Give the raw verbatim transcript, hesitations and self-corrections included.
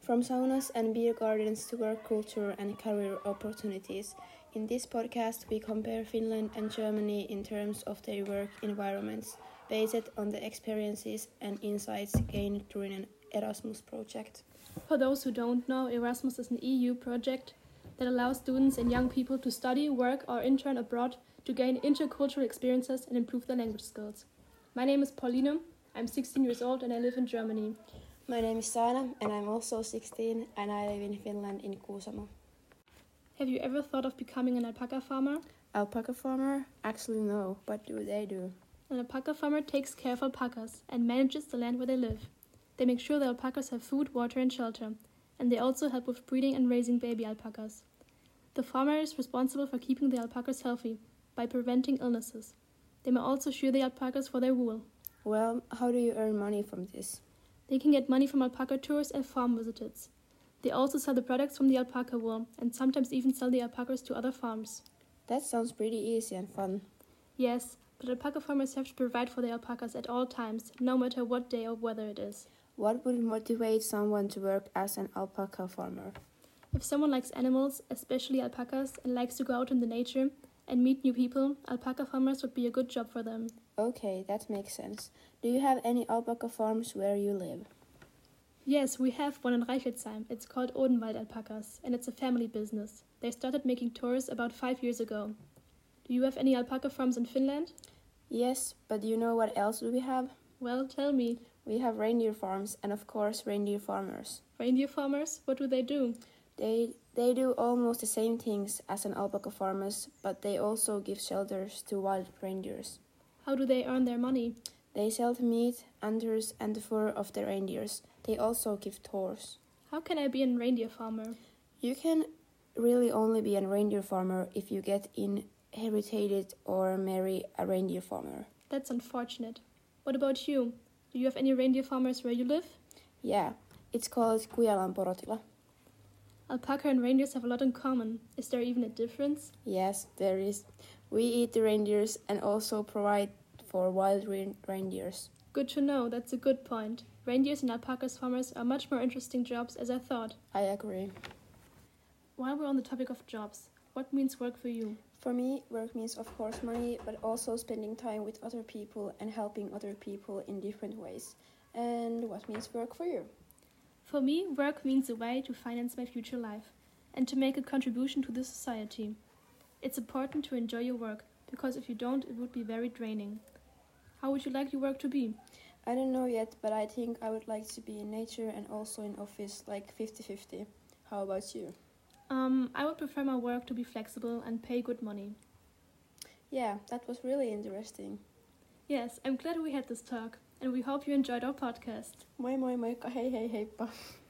From saunas and beer gardens to work culture and career opportunities. In this podcast, we compare Finland and Germany in terms of their work environments, based on the experiences and insights gained during an Erasmus project. For those who don't know, Erasmus is an E U project that allows students and young people to study, work, or intern abroad to gain intercultural experiences and improve their language skills. My name is Pauline, I'm sixteen years old and I live in Germany. My name is Saana and I'm also sixteen and I live in Finland in Kuusamo. Have you ever thought of becoming an alpaca farmer? Alpaca farmer? Actually no, what do they do? An alpaca farmer takes care of alpacas and manages the land where they live. They make sure the alpacas have food, water and shelter, and they also help with breeding and raising baby alpacas. The farmer is responsible for keeping the alpacas healthy by preventing illnesses. They may also shear the alpacas for their wool. Well, how do you earn money from this? They can get money from alpaca tours and farm visits. They also sell the products from the alpaca wool and sometimes even sell the alpacas to other farms. That sounds pretty easy and fun. Yes, but alpaca farmers have to provide for the alpacas at all times, no matter what day or weather it is. What would motivate someone to work as an alpaca farmer? If someone likes animals, especially alpacas, and likes to go out in the nature and meet new people, alpaca farmers would be a good job for them. Okay, that makes sense. Do you have any alpaca farms where you live? Yes, we have one in Reichelsheim. It's called Odenwald Alpacas, and it's a family business. They started making tours about five years ago. Do you have any alpaca farms in Finland? Yes, but do you know what else do we have? Well, tell me. We have reindeer farms and of course reindeer farmers. Reindeer farmers? What do they do? They they do almost the same things as an alpaca farmers, but they also give shelters to wild reindeers. How do they earn their money? They sell the meat, antlers and the fur of the reindeers. They also give tours. How can I be a reindeer farmer? You can really only be a reindeer farmer if you get inherited or marry a reindeer farmer. That's unfortunate. What about you? Do you have any reindeer farmers where you live? Yeah, it's called Kujalan Porotila. Alpaca and reindeers have a lot in common. Is there even a difference? Yes, there is. We eat the reindeers and also provide for wild re- reindeers. Good to know, that's a good point. Reindeers and alpacas farmers are much more interesting jobs as I thought. I agree. While we're on the topic of jobs, what means work for you? For me, work means of course money, but also spending time with other people and helping other people in different ways. And what means work for you? For me, work means a way to finance my future life and to make a contribution to the society. It's important to enjoy your work, because if you don't, it would be very draining. How would you like your work to be? I don't know yet, but I think I would like to be in nature and also in office, like fifty-fifty. How about you? Um, I would prefer my work to be flexible and pay good money. Yeah, that was really interesting. Yes, I'm glad we had this talk, and we hope you enjoyed our podcast. Moi moi moikka, hei hei heippa.